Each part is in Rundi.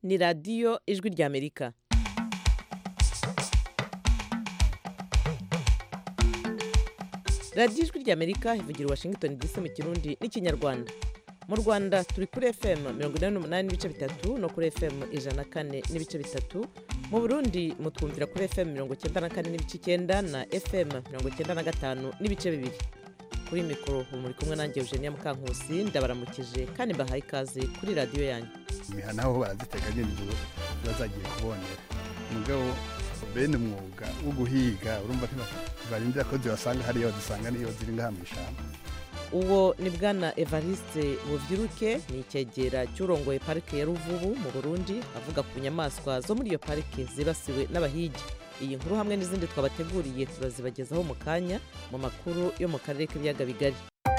ni radiyo ijwi ry'Amerika. radiyo ijwi ry'Amerika ivugira i Washington DC mu Kirundi n'Ikinyarwanda. Mu Rwanda turi kuri FM 88.3 no kuri FM 104.3. Mu Burundi mutwumvira kuri FM 94.9 na FM 95.2. Kuri mikoro muri kumwe nanjye Eugenia Mukankusi ndabaramukije kandi mbahaye ikaze kuri radiyo yanyu. Imihanaho baraziteganya inzu bazagiye kubonera. Mugabo bene umwuga wo guhiga urumva barindira ko zibasanga hariyo dusanga niyo ziri ngahamisha. Uwo ni bwana Evariste Buvyiruke ni icyegera cy'urongoye parike ya Ruvubu mu Burundi avuga ku nyamaswa zo muri iyo parike zibasiwe n'abahigi. Iyi nkuru hamwe n'izindi twabateguriye turazibagezaho mu kanya mu makuru yo mu karere k'ibiyaga bigari.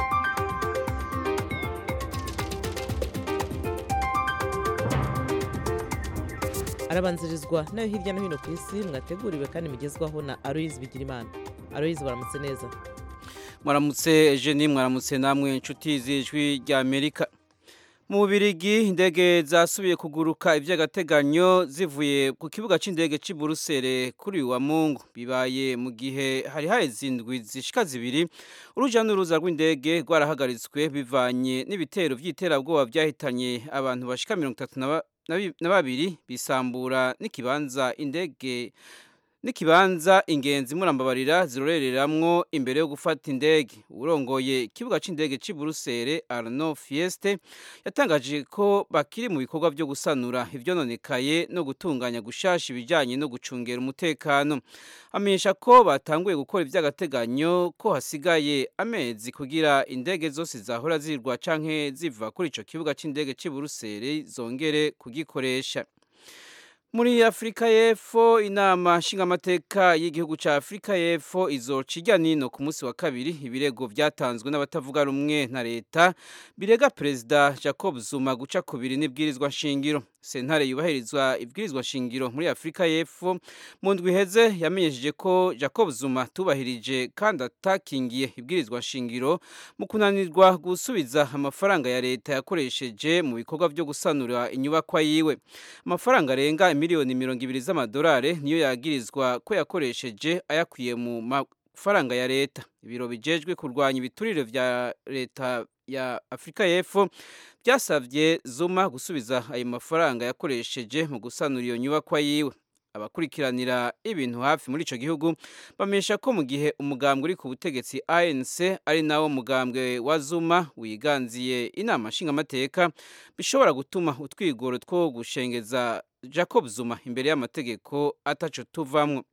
Arabanzirizwa nayo hirya no hino ku isi mwateguriwe kandi mugezwaho na Aloise Bigirimana. Aloise baramutse neza. Mwaramutse Eugenie, mwaramutse namwe inshuti z'ijwi ry'Amerika. Mu Bubiligi indege zasubiye kuguruka ivy'agateganyo zivuye ku kibuga c'indege c'i Buruseli kuri wa Mungu. Bibaye mu gihe hari hahezindwi zishika zibiri uruja n'uruza rw'indege rwarahagaritswe bivanye n'ibitero vy'iterabwoba vyahitanye abantu bashika 32 bisambura n'ikibanza ingenzi murambabarira zirorereramwo imbere yo gufata indege. Urongoye ikibuga c'indege c'i Buruseli Arnaud Fieste yatangaje ko bakiri mu bikorwa byo gusanura ivyononekaye no gutunganya gushasha ibijanye no gucungera umutekano. Amenyesha ko batanguye gukora ivy'agateganyo ko hasigaye amezi kugira indege zose zahora zirwa canke ziva kuri ico kibuga c'indege c'i Buruseli zongere kugikoresha. Muri Afrika y'Epfo inama nshingamateka y'igihugu ca Afrika y'Epfo izoca irya nino ku munsi wa kabiri ibirego vyatanzwe n'abatavuga rumwe na leta birega Perezida Jacob Zuma guca kubiri n'ibwirizwa nshingiro. Sentare yubahirizwa ibwirizwa nshingiro muri Afrika y'Epfo mu ndwi iheze yamenyesheje ko Jacob Zuma tubahirije kandi atakingiye ibwirizwa nshingiro mu kunanirwa gusubiza amafaranga ya leta yakoresheje mu bikorwa byo gusanura inyubakwa yiwe. Amafaranga arenga miliyoni 20 z'amadolari niyo yagirizwa ko yakoresheje ayakwiye mu mafaranga ya leta. Ibiro bijejwe kurwanya ibiturire vya leta ya Afrika y'Epfo byasavye Zuma gusubiza ayo mafaranga yakoresheje mu gusanura iyo nyubakwa yiwe. Abakurikiranira ibintu hafi muri ico gihugu bamesha ko mu gihe umugambwe uri ku butegetsi ANC ari nawo mugambwe wa Zuma wiganziye inama nshingamateka bishobora gutuma utwigoro two gushengeza Jacob Zuma imbere y'amategeko ataco tuvamwo.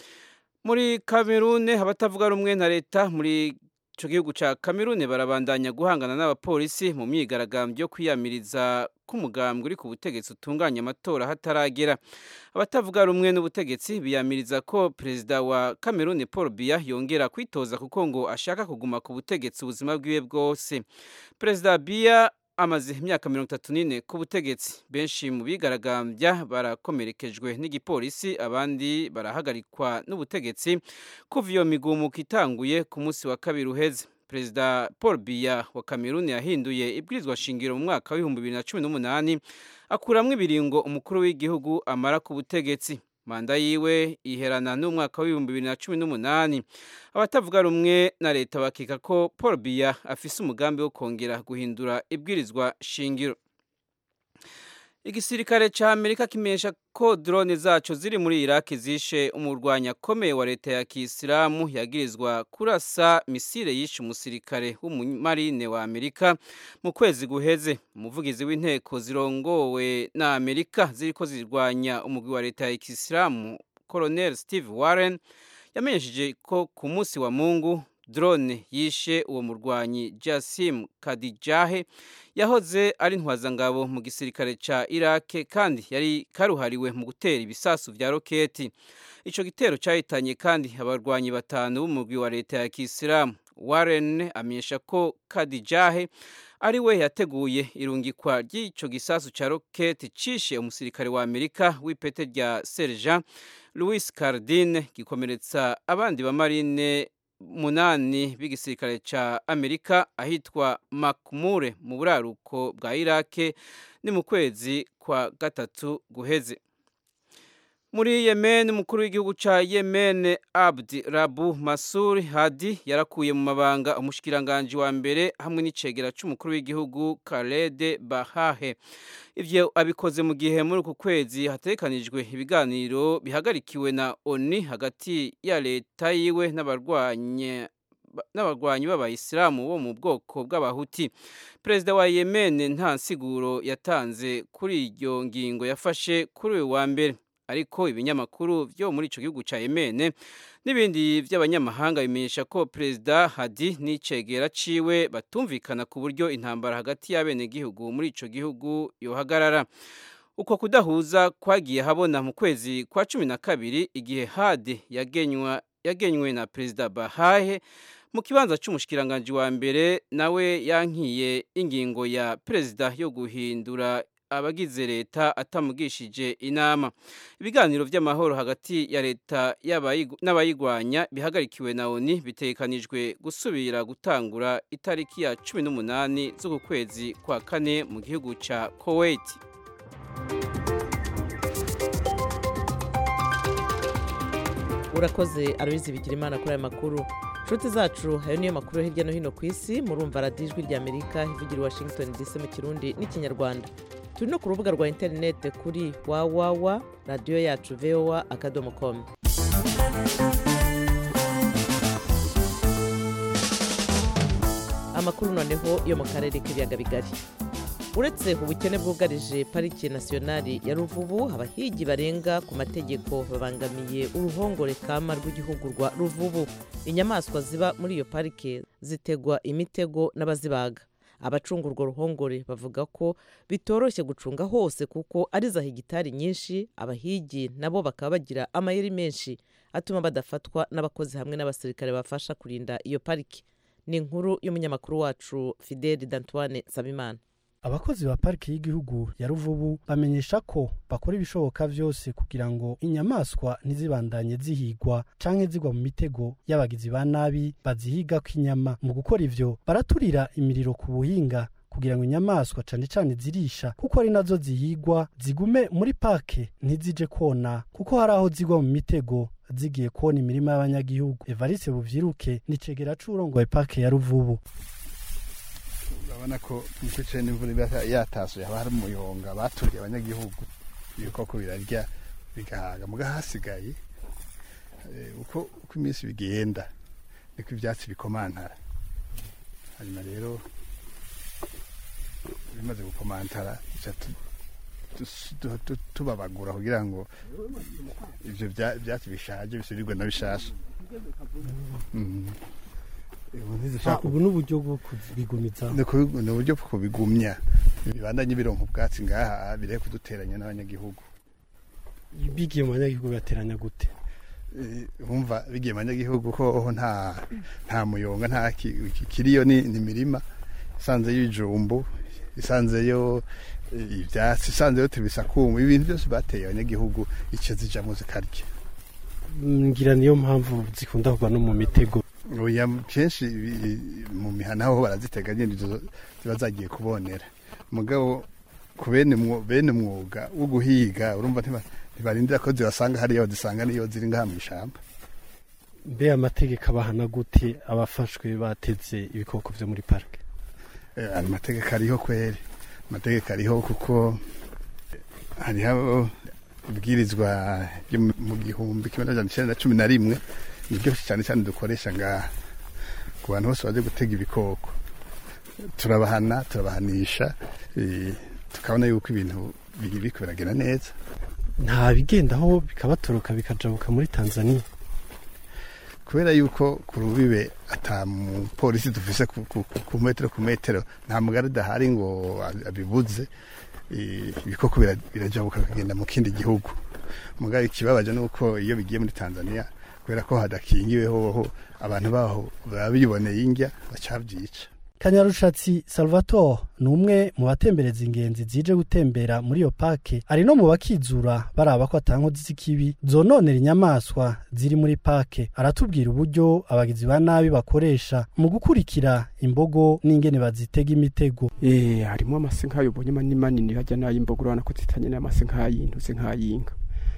Muri Cameroon abatavuga rumwe na leta muri ico gihugu ca Cameroon barabandanya guhangana n'abapolisi mu myigaragambyo yo kwiyamiriza k'umugambwe uri ku butegetsi utunganya amatora hataragera. Abatavuga rumwe n'ubutegetsi biyamiriza ko perezida wa Cameroon Paul Biya yongera kwitoza kuko ngo ashaka kuguma ku butegetsi ubuzima bwiwe bwose. Perezida Biya amaze imyaka 34 ku butegetsi. Benshi mu bigaragambya barakomerekejwe n'igipolisi abandi barahagarikwa n'ubutegetsi kuva iyo migumuko itanguye ku munsi wa kabiri uheze. Perezida Paul Biya wa Cameroon yahinduye ibwirizwa shingiro mu mwaka wa 2018 akuramwe ibiringo umukuru w'igihugu amara ku butegetsi. Manda yiwe iherana n'umwaka wa 2018. Abatavuga rumwe na leta bakeka ko Paul Biya afise umugambi wo kongera guhindura ibwirizwa shingiro. Igisirikare ca Amerika kimenyesha ko drone zaco ziri muri Iraq zishe umurwanya akomeye wa leta ya Kisilamu yagirizwa kurasa misile yishe umusirikare w'umumarine wa Amerika mu kwezi guheze. Umuvugizi w'inteko zirongowe na Amerika ziriko zirwanya umugwi wa leta ya Kisilamu Colonel Steve Warren yamenyesheje ko ku munsi wa Mungu drone yishe uwo murwanyi Jassim Khadijah yahoze ari ntwazangabo mu gisirikare ca Iraq kandi yari karuhariwe mu gutera ibisasu vya roketi. Ico gitero cahitanye kandi abarwanyi batanu b'umugwi wa leta ya Kisilamu. Warren amenyesha ko Khadijah ari we yateguye irungikwa ry'ico gisasu ca roketi cishe umusirikare wa Amerika w'ipete rya Sergeant Louis Cardin gikomeretsa abandi bamarine munani b'igisirikare ca Amerika ahitwa Makmure mu buraruko bwa Irake ni mu kwezi kwa gatatu guheze. Muri Yemen, umukuru w'igihugu ca Yemen Abdi Rabu Mansur Hadi yarakuye mu mabanga umushikiranganje wa mbere hamwe n'icegera c'umukuru w'igihugu Khaled Bahahe. Ivyo abikoze mu gihe muri uku kwezi hatekanijwe ibiganiro bihagarikiwe na ONU hagati ya leta yiwe n'abarwanyi b'abayisilamu bo mu bwoko bw'abahuti. Perezida wa Yemen nta nsiguro yatanze kuri iryo ngingo yafashe kuri uyu wa mbere. Ariko ibinyamakuru byo muri ico gihugu ca Yemen n'ibindi by'abanyamahanga bimenyesha ko Perezida Hadi n'icegera ciwe batumvikana ku buryo intambara hagati y'abene gihugu muri ico gihugu yohagarara. Uko kudahuza kwagiye habona mu kwezi kwa 12 igihe Hadi yagenywe na Perezida Bahahe mu kibanza c'umushikiranganje wa mbere, nawe yankiye ingingo ya Perezida yo guhindura abagize leta atamugishije inama. Ibiganiro vy'amahoro hagati ya leta n'abayigwanya bihagarikiwe na ONU bitekanijwe gusubira gutangura itariki ya 18 z'uku kwezi kwa kane mu gihugu ca Kuwait. Urakoze Aloyizi Bigirimana kuri aya makuru. Nshuti zacu, ayo niyo makuru hirya no hino ku isi. Murumva radiyo Ijwi ry'Amerika ivugira Washington DC mu Kirundi n'Ikinyarwanda. Turi no ku rubuga rwa interinete kuri www.radioyacu.voa.com. Amakuru noneho yo mu karere k'ibiyaga bigari. Uretse ubukene bwugarije pariki nationali ya Ruvubu, abahigi barenga ku mategeko babangamiye uruhongore kama rw'igihugu rwa Ruvubu. Inyamaswa ziba muri iyo parike zitegwa imitego n'abazibaga. Abacunga urwo ruhongore bavuga ko bitoroshye gucunga hose kuko ari za hegitari nyinshi. Abahigi nabo bakaba bagira amayeri menshi atuma badafatwa n'abakozi hamwe n'abasirikare bafasha kurinda iyo pariki. Ni inkuru y'umunyamakuru wacu Fidel D'Antoine Sabimana. Abakozi ba pariki y'igihugu ya Ruvubu bamenyesha ko bakora ibishoboka vyose kugira ngo inyamaswa ntizibandanye zihigwa canke zigwa mu mitego y'abagizi ba nabi bazihiga kw'inyama. Mu gukora ivyo baraturira imiriro ku buhinga kugira ngo inyamaswa cane cane zirisha kuko ari nazo zihigwa zigume muri parke ntizije kona, kuko hari aho zigwa mu mitego zigiye kona imirima y'abanyagihugu. Evariste Buvyiruke ni cegera c'urongoye parke ya Ruvubu. Urabona ko mu gice n'imvura yatasuye haba hari umuyonga baturiye abanyagihugu, ibikoko birarya bigahaga. Muga hasigaye uko iminsi bigenda niko ivyatsi bikomantara. Hanyuma rero bimaze gukomantara tubabagura kugira ngo ivyo vyatsi bishaje bisubirwe na bishasha. Ubu n'uburyo bwo kubigumiza, ni uburyo bwo kubigumya bibandanye bironka ubwatsi ngaha bireke kuduteranya n'abanyagihugu. Bigiye mu banyagihugu bateranya gute? Umva bigiye mu banyagihugu ko nta muyonga nta kiriyo, ni mirima isanze y'ijumbu, isanzeyo ivyatsi, isanzeyo tibisakuma, ibintu byose bateye abanyagihugu ico zijamwo zikarya. Ngira niyo mpamvu zikunda kugwa no mu mitego. Oya, kenshi mu mihana aho barazitega nyine ziba zagiye kubonera. Mugabo ku bene mwuga wo guhiga urumva ntibarindira ko zibasanga hariya, bazisanga niyo ziri ngaha mw'ishamba. Mbe amategeko abahana gute abafashwe bateze ibikoko vyo muri parike? Amategeko ariho kweri, amategeko ariho kuko hariho ibwirizwa byo mu 1911 nibyo cyane cyane dukoresha ngaha ku bantu bose baje gutega ibikoko. Turabahanisha tukabona yuko ibintu biriko biragenda neza. Nta bigendaho bikabatoroka bikajabuka muri Tanzania kubera yuko ku rubibe ata polisi dufise ku metero nta mugari dahari ngo abibuze. Ibikoko birajabuka kugenda mu kindi gihugu. Mugari ikibabaje nuko iyo bigiye muri Tanzania kubera ko hadakingiweho abantu baho babiboneye ingya bacavyica. Kanyarushatsi Salvatore ni umwe mu batembereza ingenzi zije gutembera muri iyo pake, ari no mu bakizura baraba ko atankozi z'ikibi zononera inyamaswa ziri muri pake. Aratubwira uburyo abagizi ba nabi bakoresha mu gukurikira imbogo n'ingene bazitega imitego. Harimo amase nk'ayo ubonye manini hajya n'ay'imbogo urabona ko zitanye n'amase nk'ay'intu se nk'ay'inka.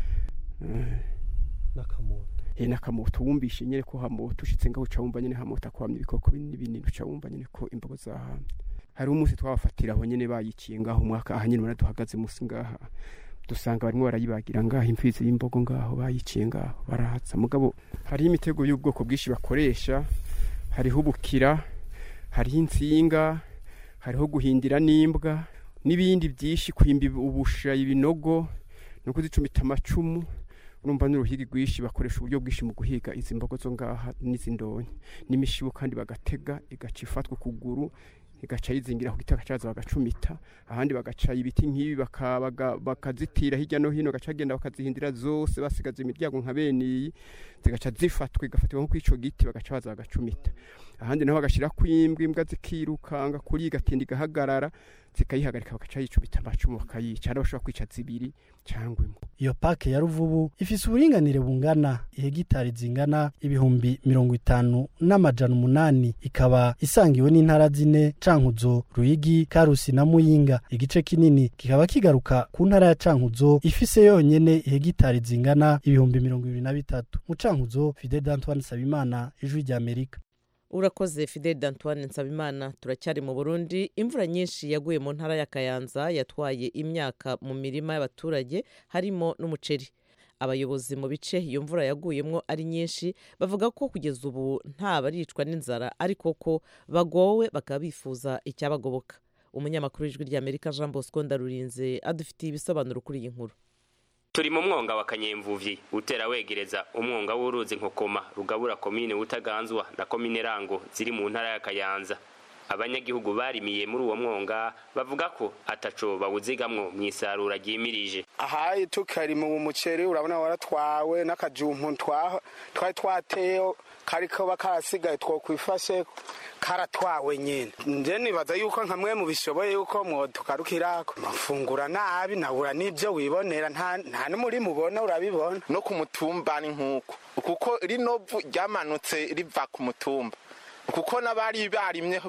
Nakamoto wumvishe nyene ko hamoto ushitse ngaho ucawumva nyene hamoto akwamye ibikoko binini ucawumva nyene ko imbogo zahamye. Hari umunsi twabafatira aho nyene bayiciye ngaho umwaka aha nyene duhagaze musi ngaha dusanga barimo barayibagira ngaho imfizi y'imbogo ngaho bayiciye ngaho barahatsa. Mugabo hari imitego y'ubwoko bwishi bakoresha, hariho ubukira, hariho insinga, hariho guhindira n'imbwa n'ibindi byinshi, kwimba ubusha, ibinogo no kuzicumita amacumu. Urumva n'uruhigi rwishi bakoresha uburyo bwishi mu guhiga izi mbogo zo ngaha n'izindonyi n'imishibo, kandi bagatega igaca ifatwa kuguru igaca yizingira ku gitaka cyaza bagacumita, ahandi bagaca ibiti nk'ibi bakazitira hirya no hino, gaca genda bakazihindira zose basigaza imiryango nka beniyi zigaca zifatwa igafatirwa nko kwico giti bagaca baza bagacumita. Ahandi naho bagashira kwimbwa imbwa zikirukanga kuri igatinda igahagarara zikayihagarika bagaca yicubita amacumu bakayica, ari bashobora kwica zibiri cyangwa imwe. Iyo pake ya Ruvubu ifise uburinganire bungana ihegitari zingana 50,800, ikaba isangiwe n'intara zine: Cankuzo, Ruyigi, Karusi na Muyinga. Igice kinini kikaba kigaruka ku ntara ya Cankuzo ifise yonyene ihegitari zingana 23,000. Mu Cankuzo, Fidel Antoine Nsabimana, Ijwi rya Amerika. Urakoze Fidel Antoine Nsabimana. Turacyari mu Burundi. Imvura nyinshi yaguye mu ntara ya Kayanza yatwaye imyaka mu mirima y'abaturage harimo n'umuceri. Abayobozi mu bice iyo mvura yaguyemwo ari nyinshi bavuga ko kugeza ubu nta baricwa n'inzara, ariko ko bagowe bakaba bifuza icyabagoboka. Umunyamakuru w'Ijwi rya Amerika Jean Bosco Ndarurinze adufitiye ibisobanuro kuri iyi nkuru. Turi mu mwonga wa Kanyemvuvyi utera wegereza umwonga w'uruzi Nkokoma rugabura komine Butaganzwa na komine Rango ziri mu ntara ya Kayanza. Abanyagihugu barimiye muri uwo mwonga bavuga ko ataco bawuzigamwo mwisarura ryimirije. Ahaye tukari mu muceri urabona waratwawe n'akajumpu twari twateo kariko bakarasigaye twokwifashe karatwawe nyene. Nje nibaza yuko nkamwe mu bishoboye yuko mwo tukarukirako mafungura nabi nabura nivyo wibonera nta n'umuri mubona urabibona no ku mutumba ni nkuko kuko rinovu ryamanutse riva ku mutumba kuko nabari barimye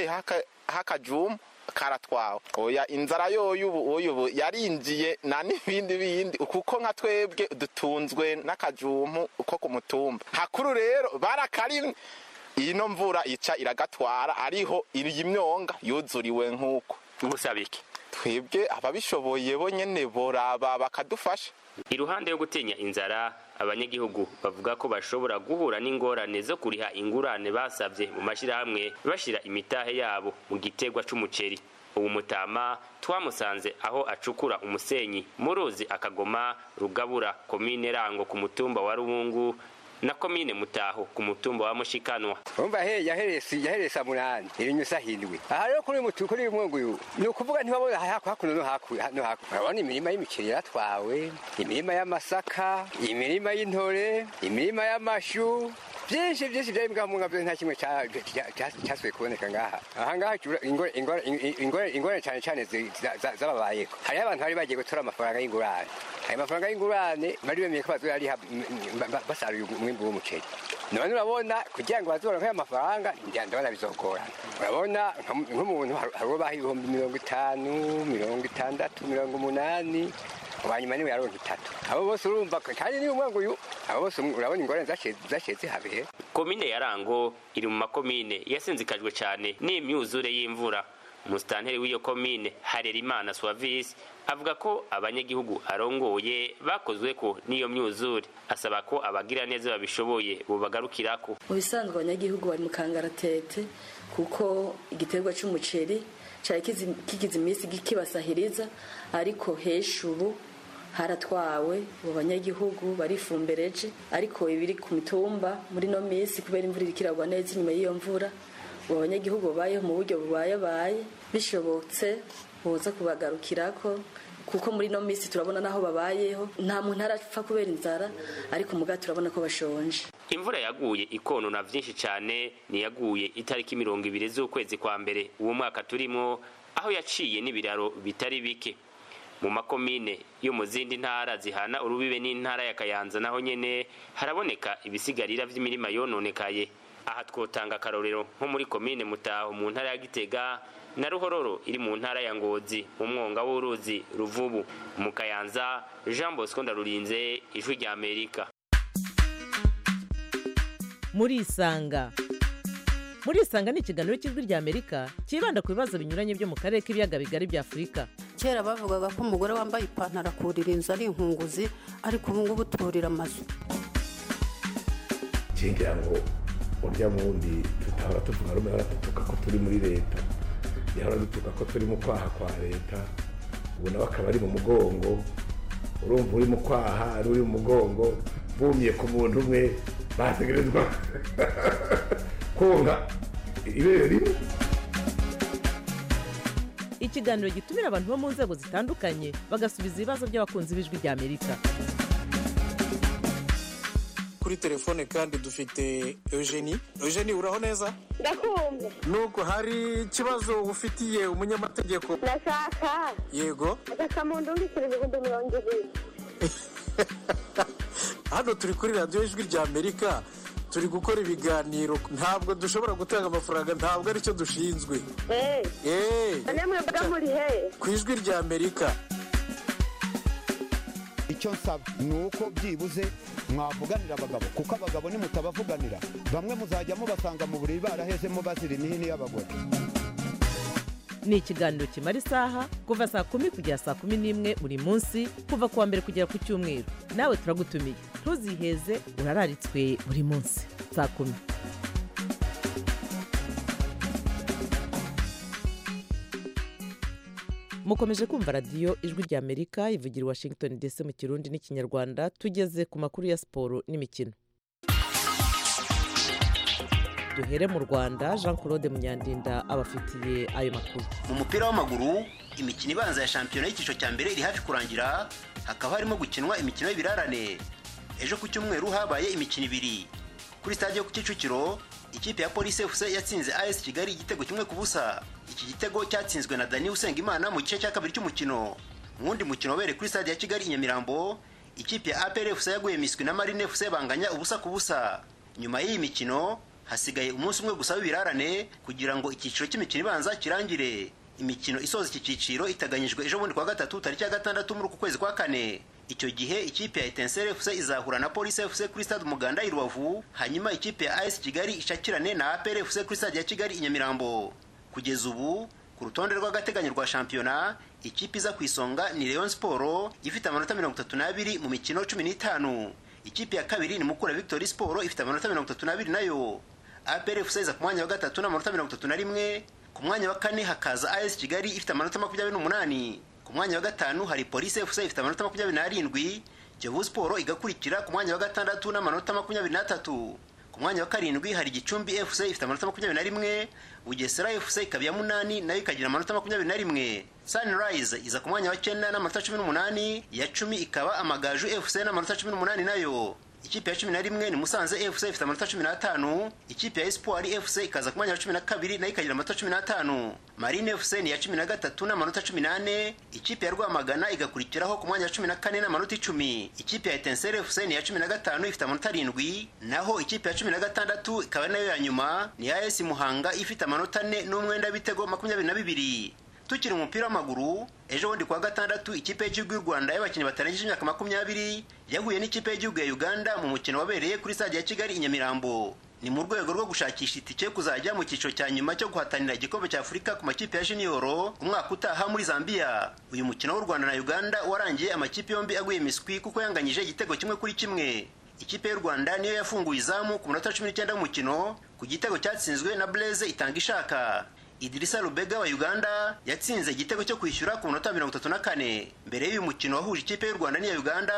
hakajumu karatwawe. Oya inzara yoyu yarinjiye na n'ibindi kuko nka twebwe dutunzwe n'akajumu uko ku mutumba hakuru rero barakarimye. Ino mvura ica iragatwara ariho iri imyonga yuzuriwe nkuko. Musabiki twebwe ababishoboye bo nyene boraba bakadufasha. Iruhande yo gutinya inzara, abanyagihugu bavuga ko bashobora guhura n'ingorane zo kuriha ingurane basavye mu mashirahamwe bashira imitahe yabo mu gitegwa c'umuceri. Ubu Mutama twamusanze aho acukura umusenyi mu ruzi Akagoma rugabura komine Rango ku mutumba wa Rubungu na komine Mutaho ku mutumba wa Mushikanwa. Umva yaheresa munani irinyusa hindwi. Aha rero kuri mutukuri umwongo uyu ni ukuvuga ntibabona hakuno no hakuno. Urabona imirima y'imiceri yatwawe, imirima y'amasaka, imirima y'intore, imirima y'amashu, byinshi byari mbwa byo nta kimwe cyaswe kuboneka ngaha. Aha ngaha ingorane cyane zababayeko. Hari abantu bari bagiye gutora amafaranga y'ingurane. Ayo mafaranga y'ingurane bari bemeye ko bazori basaruye umwimbu w'umuceri. None urabona kugira ngo bazora nk'aya mafaranga ndabona bizogorana. Urabona nk'umuntu haro bahi 50, 60, 80 abanyuma niwe yaronka 3. Abo bose urumva kandi ni umwango uyu. Abo bose urabona ingorane zasheze habe. Komine ya Rango iri mu makomine yasinzikajwe cyane n'imyuzure y'imvura. Mustanteri w'iyo komine Harerimana Suavis avuga ko abanyagihugu arongoye bakozwe ko niyo myuzure, asaba ko abagira neza babishoboye bubagarukirako. Mu bisanzwe abanyagihugu bari mu kangaratete kuko igiterwa c'umuceri cyari kigize imisi gikibasahiriza, ariko heshuru haratwawe mu banyagihugu barifumbereje, ariko ibiri ku mitumba muri no misi kubera imvura irikiragwa neza inyuma y'iyo mvura abanyagihugu babayeho mu buryo bubaye bishobotse boza kubagarukirako kuko muri no misi turabona naho babayeho nta muntu arapfa kubera inzara, ariko muga turabona ko bashonje. imvura yaguye ikonona vyinshi cane niyaguye itariki 20 z'ukwezi kwa mbere uwo mwaka turimo, aho yaciye n'ibiraro bitari bike mu makomine yo mu zindi ntara zihana urubibe n'intara ya Kayanza, naho nyene haraboneka ibisigarira vy'imirima yononekaye. Aha twotanga karorero nko muri komine Mutaho mu ntara ya Gitega na Ruhororo iri mu ntara ya Ngozi mu mwonga w'uruzi Ruvubu. Mu Kayanza, Jean Bosco Ndarurinze, Ijwi rya Amerika. Muri Isanga ni ikiganiro cy'Ijwi rya Amerika kibanda ku bibazo binyuranye byo mu karere k'ibiyaga bigari bya Afurika. Kera bavugaga ko umugore wambaye ipantaro akurira inzu ari inkunguzi, ariko ubu ngubu turira amazu. Kingira ngo urya mundi tutahora tuvuga rumwe, baratutuka ko turi muri leta, yahora dutuka ko turi mu kwaha kwa leta, ubu nawe akaba ari mu mugongo. Urumva uri mu kwaha ari uri mu mugongo, bumye ku muntu umwe bategerezwa konka ibere rimwe. Ikiganiro gitumira abantu bo mu nzego zitandukanye bagasubiza ibibazo by'abakunzi b'Ijwi rya Amerika. Kuri telefone kandi dufite Eugenie. Uraho neza? Ndakumva. Nuko hari ikibazo ufitiye umunyamategeko? Ndashaka. Yego. Akakamundungikira 220. Hano turi kuri radio Ijwi rya Amerika, turi gukora ibiganiro, ntabwo dushobora gutanga amafaranga, ntabwo ari cyo dushinzwe. Namwe mbaga muri he? Ku Ijwi rya Amerika. Icyo nsaba ni uko byibuze mwavuganira abagabo, kuko abagabo ni mutabavuganira bamwe muzajya mubasanga mu buriri barahezemo bazira imihini y'abagore. Ni ikiganiro kimara isaha kuva saa 10 kugera saa 11 buri munsi, kuva kuwa mbere kugera ku cyumweru. Nawe turagutumiye, ntuziheze, urararitswe buri munsi saa 10. Mukomeje kumva radio Ijwi rya Amerika ivugira Washington DC mu Kirundi n'Ikinyarwanda. Tugeze ku makuru ya siporo n'imikino. Duhere mu Rwanda, Jean Claude Munyandinda abafitiye ayo makuru. Mu mupira w'amaguru, imikino ibanza ya shampiyona y'icyiciro cya mbere iri hafi kurangira, hakaba harimo gukinwa imikino y'ibirarane. Ejo ku cyumweru habaye imikino ibiri. Kuri stade yo ku Kicukiro, ikipe ya Police FC yatsinze AS Kigali igitego kimwe ku busa. Iki gitego cyatsinzwe na Dani Usengimana mu gice cya kabiri cy'umukino. Mu wundi mukino wabereye kuri stade ya Kigali i Nyamirambo, ikipe ya APR FC yaguye miswi na Marine FC banganya ubusa ku busa. Nyuma y'iyi mikino hasigaye umunsi umwe gusa w'ibirarane kugira ngo icyiciro cy'imikino ibanza kirangire. Imikino isoza iki cyiciro itaganyijwe ejo bundi kwa gatatu tariki ya 6 muri uku kwezi kwa 4. Icyo gihe ikipe ya Etincelle FC izahura na Police FC kuri stade Umuganda i Rubavu, hanyuma ikipe ya AS Kigali ishakirane na APR FC kuri stade ya Kigali i Nyamirambo. Kugeza ubu ku rutonde rw'agateganyo rwa shampiyona, ikipe iza ku isonga ni Rayon Sport ifite amanota 32 mu mikino 15. Ikipe ya kabiri ni Mukura Victory Sport ifite amanota 32 nayo. APR FC iza ku mwanya wa gatatu n'amanota 31. Ku mwanya wa kane hakaza AS Kigali ifite amanota 28. Ku mwanya wa gatanu hari Police FC ifite amanota 27. Kiyovu Sport igakurikira ku mwanya wa gatandatu n'amanota 23. Ku mwanya wa karindwi hari Gicumbi FC ifite amanota 21. Bugesera FC ikaba ya 8 nayo ikagira amanota 21. Sunrise iza ku mwanya wa 9 n'amanota 18. Ya 10 ikaba Amagaju FC n'amanota 18 nayo. Ikipe ya 11 ni Musanze FC ifite amanota 15. Ikipe ya Espoir FC ikaza ku mwanya wa 12 nayo ikagira amanota 15. Marine FC ni ya 13 n'amanota 18. Ikipe ya Rwamagana igakurikiraho ku mwanya wa 14 n'amanota 10. Ikipe ya Etincelle FC ni ya 15 ifite amanota 7. Naho ikipe ya 16 ikaba nayo ya nyuma ni AS Muhanga ifite amanota 4 n'umwenda bitego 22. Tukiri umupira w'amaguru, ejo bundi kwa gatandatu ikipe y'igihugu y'u Rwanda y'abakinnyi batarengeje imyaka 20 yaguye n'ikipe y'igihugu ya Uganda mu mukino wabereye kuri stade ya Kigali i Nyamirambo. Ni mu rwego rwo gushakisha itike kuzajya mu cyiciro cya nyuma cyo guhatanira igikombe cya Afurika ku makipe ya junior umwaka utaha muri Zambia. Uyu mukino w'u Rwanda na Uganda warangiye amakipe yombi aguye miswi kuko yanganyije igitego kimwe kuri kimwe. Ikipe y'u Rwanda niyo yafunguye izamu ku minota 19 y'umukino ku gitego cyatsinzwe na Blaise Itangishaka. Idrissa Rubega wa Uganda yatsinze igitego cyo kwishyura ku minota 34. Mbere y'uyu mukino wahuje ikipe y'u Rwanda n'iya Uganda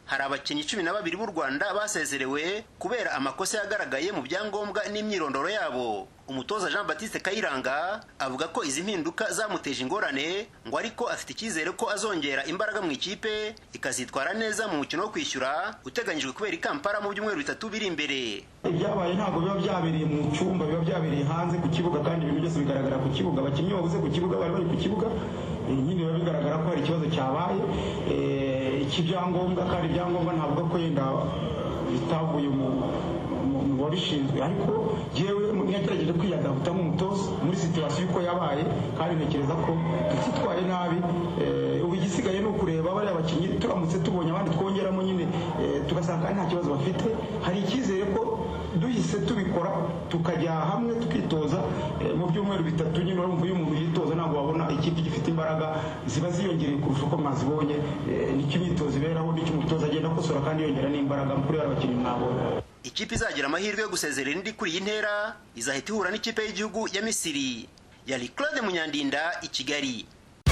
hari abakinnyi 12 b'u Rwanda basezerewe kubera amakosa yagaragaye mu byangombwa n'imyirondoro yabo. Umutoza Jean Baptiste Kayiranga avuga ko izi mpinduka zamuteje ingorane, ngo ariko afite icyizere ko azongera imbaraga mu ikipe ikazitwara neza mu mukino wo kwishyura uteganyijwe kubera i Kampala mu byumweru 3 biri imbere. Ibyabaye ntabwo biba byabereye mu cyumba, biba byabereye hanze ku kibuga, kandi ibintu byose bigaragara ku kibuga. Abakinnyi babuze ku kibuga, bari bari ku kibuga, nyine biba bigaragara ko hari ikibazo cyabaye ikibyangombwa, kandi ibyangombwa ntabwo ko yenda bitavuye mu wabishinzwe, ariko jewe nagerageje kwiyadabuta mu mutoza muri situation uko yabaye, kandi ntekereza ko tutitwaye nabi. Ubu igisigaye no kureba bari abakinnyi, turamutse tubonye abandi twongeramo nyine tugasanga nta kibazo bafite, hari icyizere ko duhise tubikora tukajya hamwe tukitoza mu byumweru 3 nyine. Urumva iyo umuntu yitoza ntabwo wabona ikipe gifite imbaraga ziba ziyongereye kurusha uko mwazibonye. Nicyo imyitozo iberaho, nicyo umutoza agenda akosora kandi yongera n'imbaraga kuri abakinnyi mwabonye. Ikipe izagira amahirwe yo gusezerera indi kuri iyi ntera izahita ihura n'ikipe y'igihugu ya Misiri. Yari Claude Munyandinda i Kigali.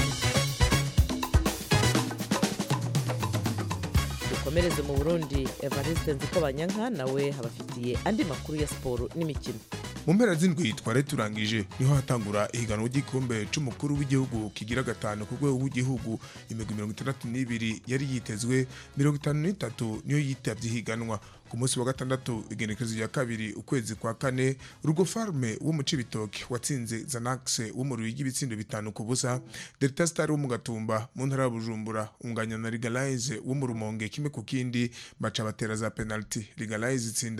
Dukomereze mu Burundi. Evariste Nzikobanyanka nawe habafitiye andi makuru ya siporo n'imikino. Mu mpera z'indwi twari turangije niho hatangura ihiganwa ry'igikombe c'umukuru w'igihugu kigira gatanu ku rwego rw'igihugu. Imigwi 62 yari yitezwe, 53 niyo yitavye ihiganwa. Ku munsi wa gatandatu igenekerezo ya kabiri ukwezi kwa kane, Rugo Farme wo mu Cibitoke watsinze Zanax wo mu Ruyigi ibitsindo 5-0. Delta Star wo mu Gatumba mu ntara ya Bujumbura unganya na Legalize wo mu Rumonge kimwe ku kindi, baca batera za penalty. Legalize itsinda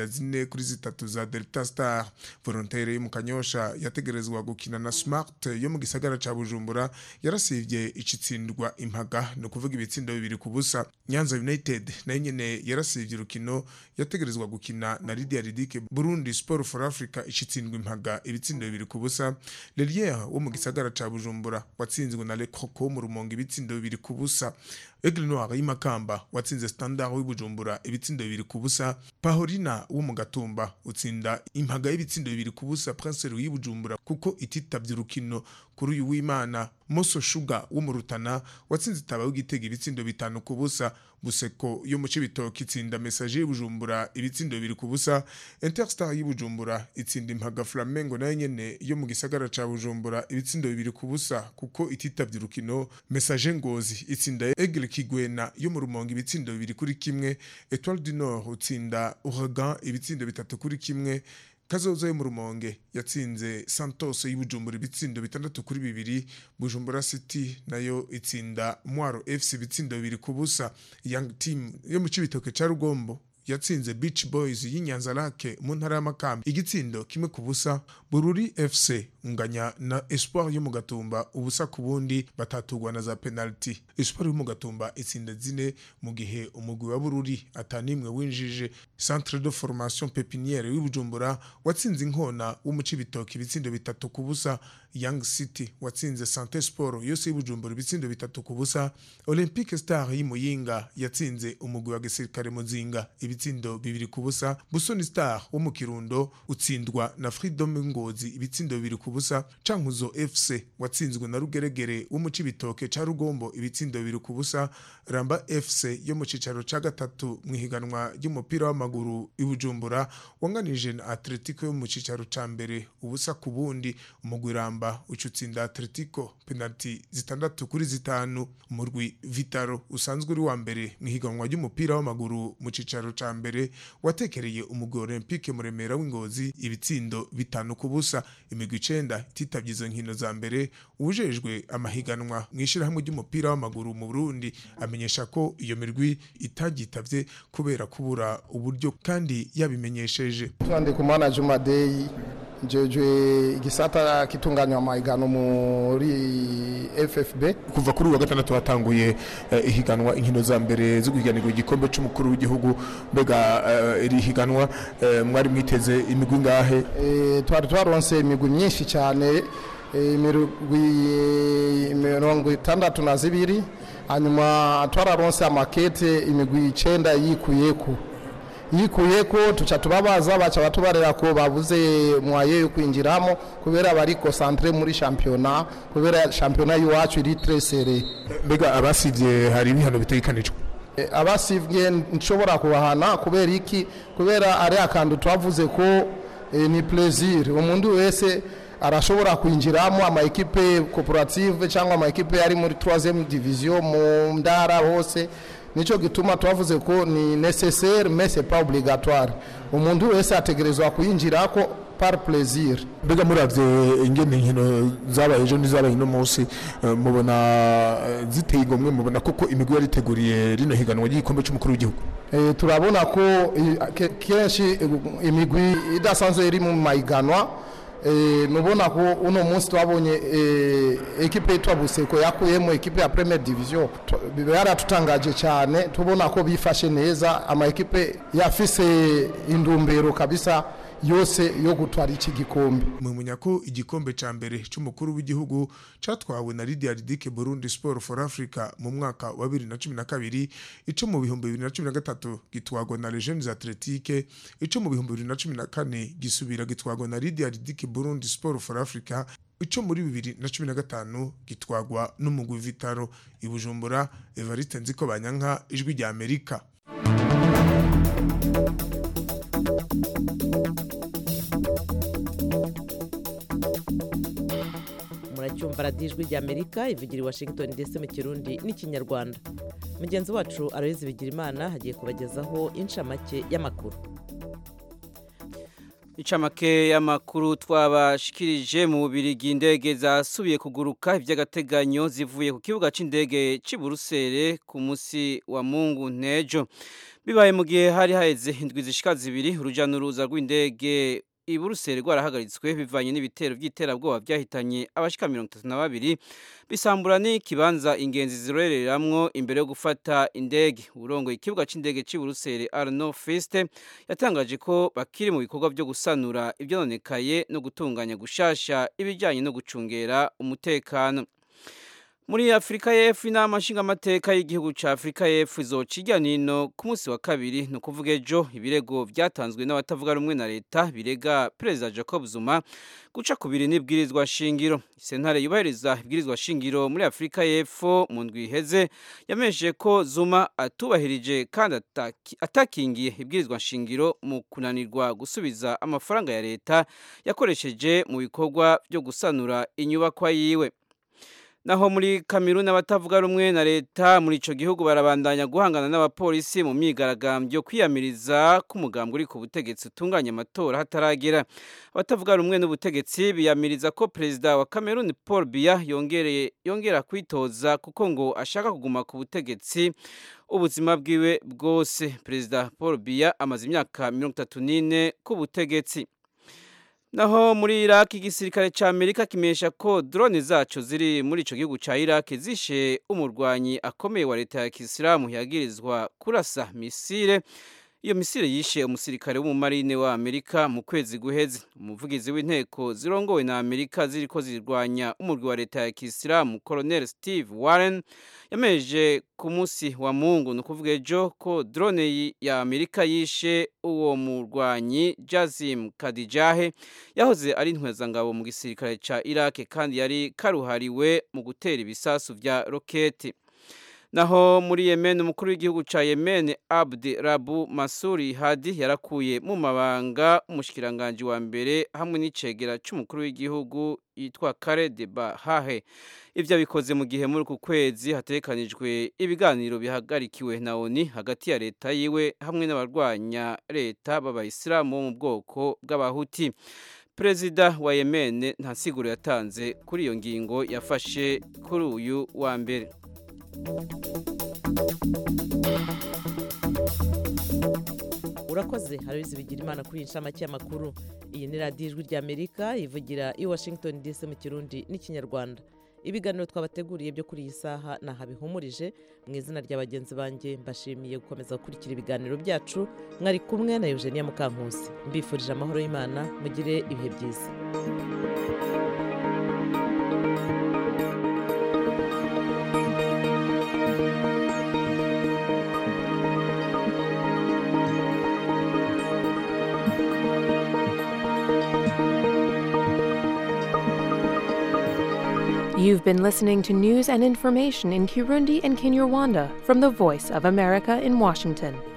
4-3 za Delta Star. Volontaire yo mu Kanyosha yategerezwa gukina na Smart yo mu gisagara ca Bujumbura yarasivye icitsindwa impaga no kuvuga ibitsindo 2-0. Nyanza United nayo nyene yarasivye urukino yategerezwa gukina na Lydia Ridike. Burundi Sport for Africa icitsindwa impaga ibitsindo 2-0. Lelier wo mu gisagara ca Bujumbura watsinzwe na Le Croco mu Rumonge ibitsindo 2-0. Aigle Noir y'Imakamba watsinze Standard w'Ibujumbura ibitsindo 2-0. Pahorina wo mu Gatumba utsinda impaga y'ibitsindo 2-0 Prince Louis y'Ibujumbura kuko ititavye urukino kuri uyu w'Imana. Moso Sugar wo mu Rutana watsinze Taba w'Igitega ibitsindo 5-0. Buseko yo mu Cibitoke itsinda Message y'Ibujumbura ibitsindo 2-0. Interstar y'Ibujumbura itsinda impaga Flamengo nayo nyene yo mu gisagara ca Bujumbura ibitsindo 2-0 kuko ititavye urukino. Message Ngozi itsinda Aigle Kigwena yo mu Rumonge ibitsindo 2-1. Etoile du Nord utsinda Ouragan ibitsindo 3-1. Kazoza yo mu Rumonge yatsinze Santos y'Ibujumbura ibitsindo 6-2. Bujumbura City nayo itsinda Mwaro FC ibitsindo 2-0. Young Team yo mu Cibitoke ca Rugombo yatsinze Beach Boys y'Inyanza Lake mu ntara y'Amakamba igitsindo 1-0. Bururi FC unganya na Espoir yo mu Gatumba ubusa ku bundi batatugwa na za penalty. Espoir yo mu Gatumba itsinda 4 mu gihe umugwi wa Bururi atanimwe winjije. Centre de formation pépinière y'Ibujumbura watsinze Inkona wo mu Cibitoke ibitsindo 3-0. Young City watsinze Santé Sport yose y'Ibujumbura ibitsindo 3-0. Olympique Star y'Imuyinga yatsinze umugwi wa Gisirikare Muzinga ibitsindo 2-0. Busoni Star wo mu Kirundo utsindwa na Freedom Ngozi ibitsindo 2-0. Cankuzo FC watsinzwe na Rugeregere wo mu Cibitoke ca Rugombo ibitsindo 2-0. Ramba FC yo mu cicaro ca gatatu mu higanwa ry'umupira w'amaguru Ibujumbura wanganije na Atletico yo mu cicaro ca mbere ubusa ku bundi. Umugwi Ramba ucutsinda Atletico penalty 6-5. Umurwi Vitaro usanzwe uri wa mbere mu higanwa ry'umupira w'amaguru mu cicaro ca mbere watekereye umugwi Olympique Muremera w'Ingozi ibitsindo 5-0. Imigwi 9 ititavye izo nkino za mbere. Ujejwe amahiganwa mwishirahamwe ry'umupira w'amaguru mu Burundi amenyesha ko iyo mirwi itagitavye kubera kubura uburyo kandi yabimenyesheje. Twande ku management day jeje igisata kitunganywa amahiganwa muri FFB kuva kuri wa gatandatu watanguye ihiganwa inkino za mbere zo guhiganirwa igikombe c'umukuru w'igihugu. Mbega iri higanwa mwari mwiteze imigwi ngahe? Twari twaronse imigwi myinshi cyane, imigwi 62. Hanyuma twararonse amakete imigwi 9 yikuyeko tuca tubabaza baca batubarera ko babuze mwaye yo kwinjiramo kubera bari concentré muri championnat, kubera championnat y'uwacu iri très serré. Mbega abasivye hari ibihano bitegekanijwe? abasivye nshobora kubahana kubera iki kubera ari akantu twavuze ko ni plaisir umuntu wese arashobora kwinjiramo ama equipe cooperative cyangwa ama equipe ari muri 3e division mu ndara hose nico gituma twavuze ko ni nécessaire mais c'est pas obligatoire umuntu wese ategerezwa kuyinjirako par plaisir. Mbega muravye ingene inkino zabaye ejo n'izabaye no munsi mubona ziteye igomwe mubona koko imigwi yariteguriye rino higanwa ry'igikombe cy'umukuru w'igihugu. Turabona ko kenshi imigwi idasanzwe iri mu mahiganwa nubona ko uno munsi twabonye ekipe yitwa Buseko yakuyemo ekipe ya Premier Division yaratutangaje cyane tubona ko bifashe neza ama ekipe yafise indumbero kabisa yose yo gutwara iki gikombe. Mumenya ko igikombe ca mbere cy'umukuru w'igihugu catwawe na Lydia Ridike Burundi Sport for Africa mu mwaka wa 2012 ico mu bihumbi 2013 gitwagwa na Legends Athletique ico mu bihumbi 2014 gisubira gitwagwa na Lydia Ridike Burundi Sport for Africa ico muri 2015 gitwagwa n'umugwi Vitaro i Bujumbura. Evariste Nziko Banyanka, Ijwi rya Amerika. muracyumva radiyo Ijwi rya Amerika ivugira i Washington DC mu Kirundi n'ikinyarwanda. Mugenzi wacu Aloyizi Bigirimana hagiye kubagezaho inshamake y'amakuru. Icamake y'amakuru twabashikirije mu Bubiligi indege zasubiye kuguruka ivy'agateganyo zivuye ku kibuga c'indege c'i Buruseli ku musi wa Mungu ntejo. Bibaye mu gihe hari haheze indwi zishika zibiri uruja n'uruza rw'indege i Buruseli rwarahagaritswe bivanye n'ibitero by'iterabwoba byahitanye abashika 32 bisambura n'ikibanza ingenzi zirorereramwo imbere yo gufata indege. Urongo ikibuga c'indege c'i Buruseli Arnaud Fiste yatangaje ko bakiri mu bikorwa byo gusanura ivyononekaye no gutunganya gushasha ibijanye no gucungera umutekano. Muri Afrika y'Epfo inama nshingamateka y'igihugu ca Afrika y'Epfo izocirya nino ku munsi wa kabiri no kuvuga ejo ibirego vyatanzwe n'abatavuga rumwe na leta birega Perezida Jacob Zuma guca kubiri n'ibwirizwa shingiro. Sentare yubahiriza ibwirizwa shingiro muri Afrika y'Epfo mu ndwi iheze yameshe ko Zuma atubahirije kandi atakingiye ibwirizwa shingiro mu kunanirwa gusubiza amafaranga ya leta yakoresheje mu bikorwa byo gusanura inyubakwa yiwe. Naho muri Kameruni abatavuga rumwe na leta muri ico gihugu barabandanya guhangana n'abapolisi mu myigaragambyo kwiyamiriza k'umugambwe uri ku butegetsi utunganya amatora hataragera. Abatavuga rumwe n'ubutegetsi biyamiriza ko perezida wa Kameruni Paul Biya yongera kwitoza kuko ngo ashaka kuguma ku butegetsi ubuzima bwiwe bwose. Perezida Paul Biya amaze imyaka 34 ku butegetsi. Naho muri Iraq igisirikare ca Amerika kimesha ko drone zaco ziri muri ico gihugu ca Iraq zishe umurwanyi akomeye wa leta ya Kisilamu yagirizwa kurasa misile. Iyo misile yishe umusirikare w'umumarine wa Amerika mu kwezi guheze. Umuvugizi w'inteko zirongowe na Amerika ziriko zirwanya umurwi wa leta ya Kisilamu Colonel Steve Warren yameje ku munsi wa Mungu no kuvuga ejo ko drone ya Amerika yishe uwo murwanyi Jazim Khadijahe yahoze ari intwazangabo mu gisirikare ca Iraq kandi yari karuhariwe mu gutera ibisasu vya roketi. Naho muri Yemen umukuru w'igihugu ca Yemen Abdi Rabu Masuri Hadi yarakuye mu mabanga umushikiranganje wa mbere hamwe n'icegera c'umukuru w'igihugu yitwa Khaled Bahahe. Ivyo bikoze mu gihe muri ku kwezi hatekanijwe ibiganiro bihagarikiwe na ONU hagati ya leta yiwe hamwe n'abarwanya leta b'abayisilamu bo mu bwoko bw'abahuti. Perezida wa Yemen nta siguro yatanze kuri iyo ngingo yafashe kuri uyu wa mbere. Urakoze Aloyizi Bigirimana kuri inshamake y'amakuru. Iyi ni radiyo Ijwi rya Amerika ivugira i Washington DC mu Kirundi n'ikinyarwanda. Ibiganiro twabateguriye byo kuri iyi saha nahabihumurije. Mu izina rya bagenzi banjye mbashimiye gukomeza gukurikira ibiganiro byacu. Mwari kumwe na Eugenia Mukankusi. Mbifurije amahoro y'Imana, mugire ibihe byiza. You've been listening to news and information in Kirundi and Kinyarwanda from the Voice of America in Washington.